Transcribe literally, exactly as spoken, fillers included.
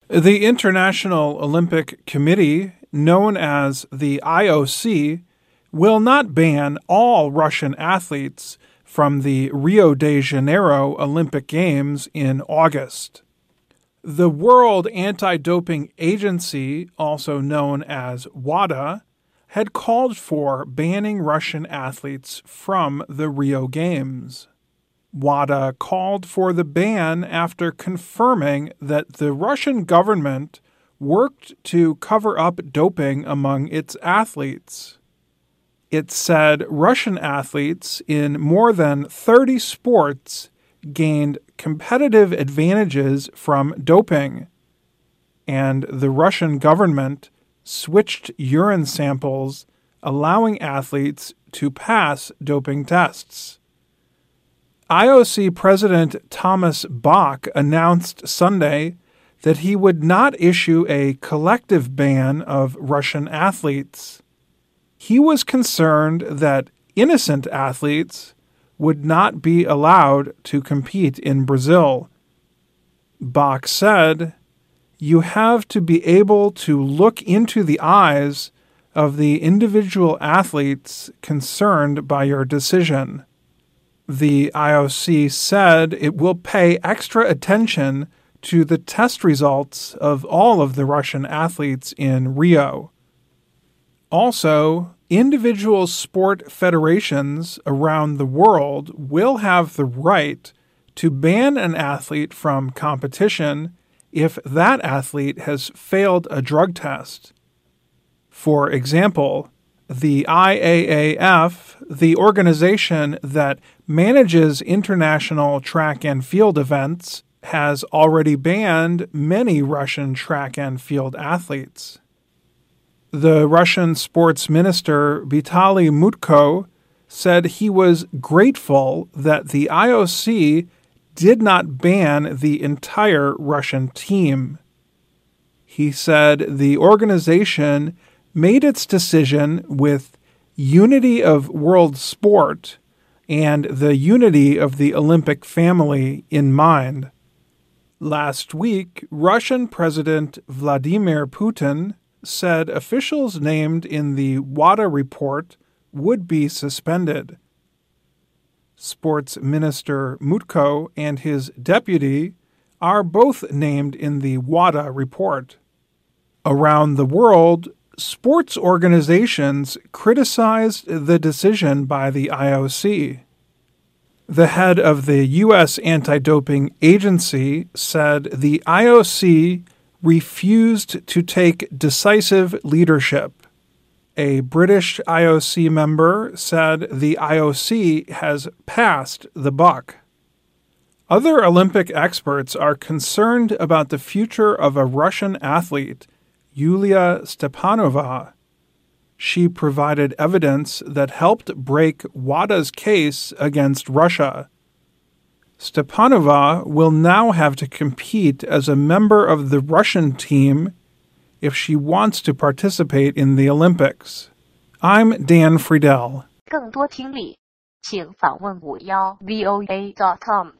The International Olympic Committee, known as the I O C, will not ban all Russian athletes from the Rio de Janeiro Olympic Games in August. The World Anti-Doping Agency, also known as WADA, had called for banning Russian athletes from the Rio Games. WADA called for the ban after confirming that the Russian government worked to cover up doping among its athletes. It said Russian athletes in more than thirty sports gained competitive advantages from doping, and the Russian government switched urine samples, allowing athletes to pass doping tests. I O C President Thomas Bach announced Sunday that he would not issue a collective ban of Russian athletes. He was concerned that innocent athletes would not be allowed to compete in Brazil. Bach said, "You have to be able to look into the eyes of the individual athletes concerned by your decision." The I O C said it will pay extra attention to the test results of all of the Russian athletes in Rio. Also, individual sport federations around the world will have the right to ban an athlete from competition if that athlete has failed a drug test. For example, the I A A F, the organization that manages international track and field events, has already banned many Russian track and field athletes. The Russian sports minister Vitaly Mutko said he was grateful that the I O C did not ban the entire Russian team. He said the organization made its decision with unity of world sport and the unity of the Olympic family in mind. Last week, Russian President Vladimir Putin said officials named in the WADA report would be suspended. Sports Minister Mutko and his deputy are both named in the WADA report. Around the world, sports organizations criticized the decision by the I O C. The head of the U S Anti-Doping Agency said the I O C refused to take decisive leadership. A British I O C member said the I O C has passed the buck. Other Olympic experts are concerned about the future of a Russian athlete, Yulia Stepanova. She provided evidence that helped break WADA's case against Russia. Stepanova will now have to compete as a member of the Russian team if she wants to participate in the Olympics. I'm Dan Friedel. 更多听力，请访问五幺 V O A dot com。